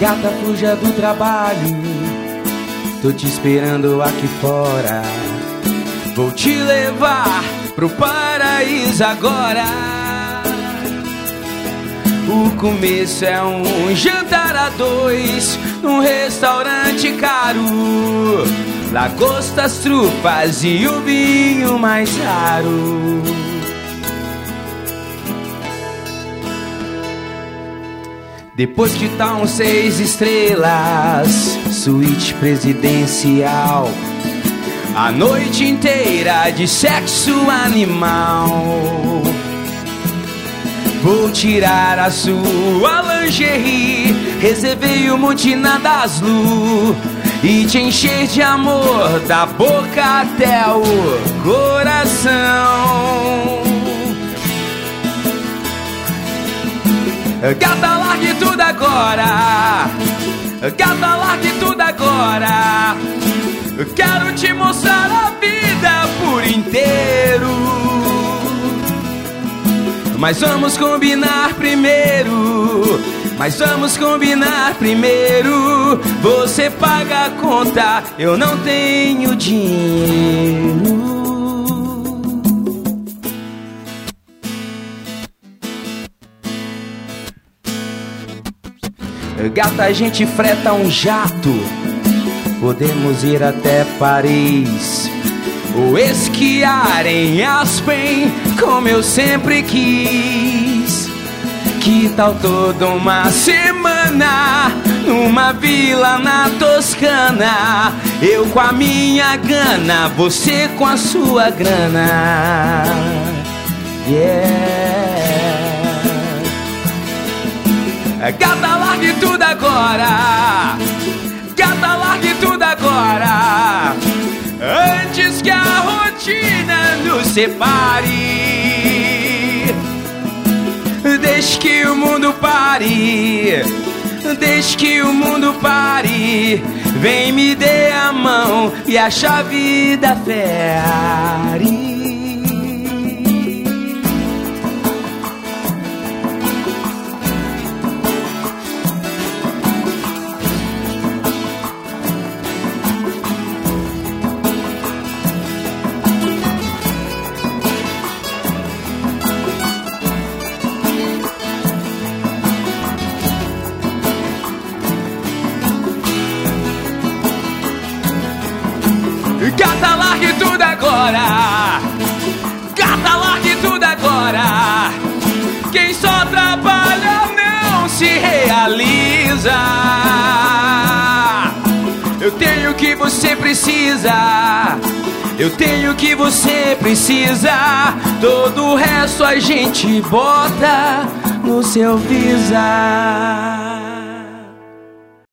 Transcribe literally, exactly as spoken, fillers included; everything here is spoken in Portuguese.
Gata, fuja do trabalho, tô te esperando aqui fora. Vou te levar pro paraíso agora. O começo é um jantar a dois num restaurante caro. Lagostas, trufas e o vinho mais raro. Depois que tá um seis estrelas, suíte presidencial, a noite inteira de sexo animal. Vou tirar a sua lingerie, reservei o monte na Daslu e te encher de amor da boca até o coração. Gata, largue tudo agora. Gata, largue tudo agora. Quero te mostrar a vida por inteiro. Mas vamos combinar primeiro. Mas vamos combinar primeiro. Você paga a conta, eu não tenho dinheiro. Gata, a gente freta um jato, podemos ir até Paris ou esquiar em Aspen, como eu sempre quis. Que tal toda uma semana numa vila na Toscana? Eu com a minha gana, você com a sua grana. Yeah. Gata, largue tudo agora. Gata, largue tudo agora, antes que a rotina nos separe. Deixe que o mundo pare. Deixe que o mundo pare. Vem, me dê a mão e a chave da Ferrari. Gata, largue tudo agora. Gata, largue tudo agora. Quem só trabalha não se realiza. Eu tenho o que você precisa. Eu tenho o que você precisa. Todo o resto a gente bota no seu Visa.